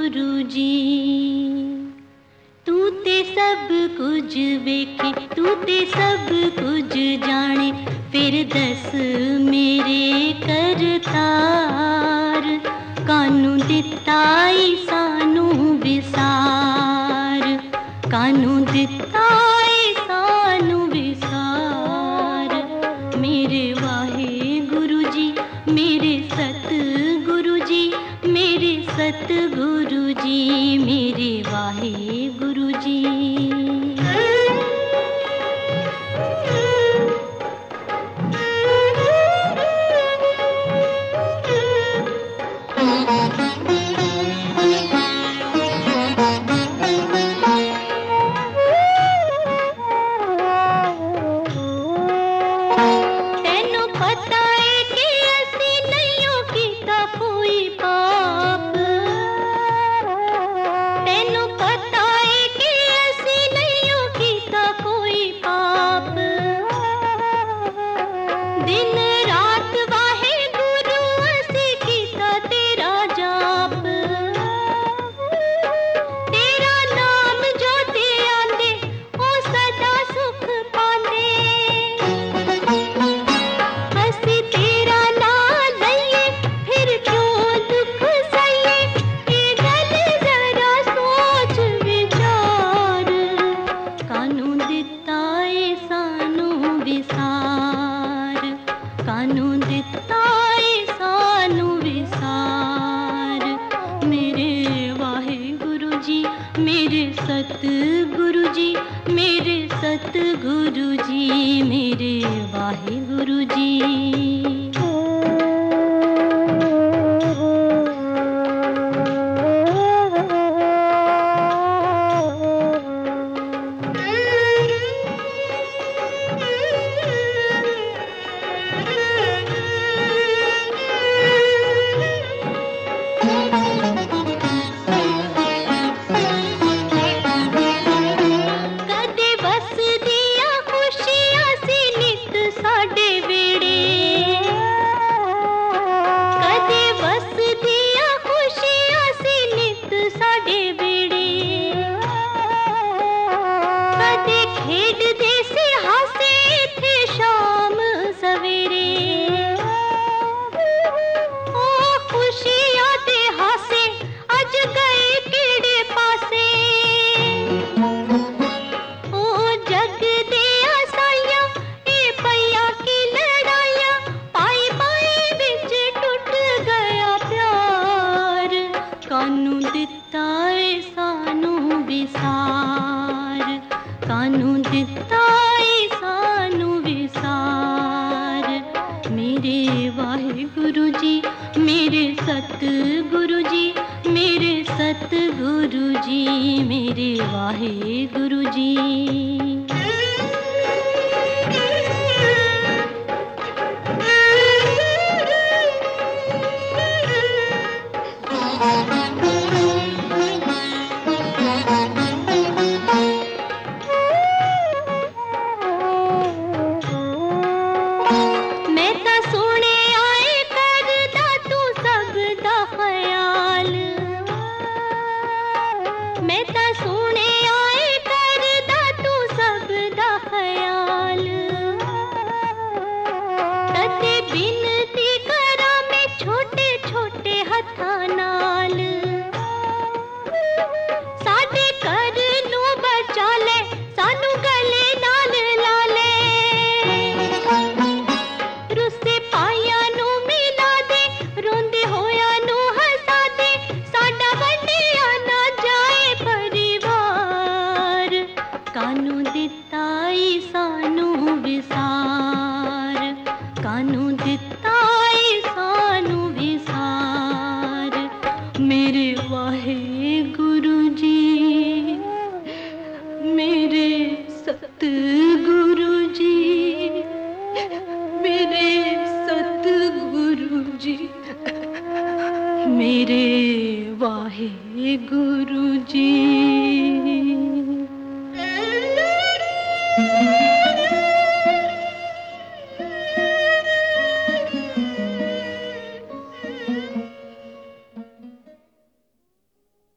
गुरु जी। तू ते सब कुछ वेखे, तू ते सब कुछ जाने, फिर दस मेरे करतार, कानू दिता ई सानू विसार, कानू दिता ई सानू विसार। मेरे वाहे गुरु जी, मेरे सत गुरु जी, मेरे सत गुरु जी, मेरे वाहे गुरु जी। तेनू पता है कि असी नहीं कीता कोई पाप, तेनू पता है कि असी नहीं कीता कोई पाप। दिन रात वाहे गुरु असी कीता तेरा जाप, तेरा नाम जो ते आंदे ओ सदा सुख पांदे। असी तेरा नाम लइए फिर क्यों दुख सहिए, ये गल जरा सोच विचार, कानू दिता ए सानू विसार, कानू दिता ए सानू विसार। मेरे वाहे गुरु जी, मेरे सत गुरु जी, मेरे सत गुरु जी, मेरे वाहे गुरु जी। कदे बस दिया खुशियां सी नित साडे वेड़े, कदे बस दिया खुशियां सी नित साडे वेड़े। कदे खेडदे सी हासे इत्थे शाम सवेरे, ओ खुशियां ते हासे अज गए केड़े पासे। ओ जग दे आसाइयां ए पईया की लड़ाइयां, पाई पाई बिच टुट गया प्यार, कानू दिता ए सानू विसार, कानू दिता ए सानू विसार। मेरे वाहे गुरु जी, मेरे सत गुरु जी, मेरे सत गुरु जी, मेरे वाहे गुरु जी। मैं ता सोने आए करदा तू सब दा ख्याल, मैं ता सोने आए करदा तू सब दा ख्याल। तते बिनती करा मैं छोटे छोटे हत्थां नाल, साडे घर नू बचा ले, सानू गले नाल ला ले। रुस्से पाइयां नू मिला दे, रोंदे होया नू हसा दे, साडा वंडिया ना जाए परिवार, कानू दिता ई सानू विसार, कानू दिता ई सानू विसार। मेरे वाहे गुरु जी, मेरे सत गुरु जी, मेरे सत गुरु जी, मेरे वाहे गुरु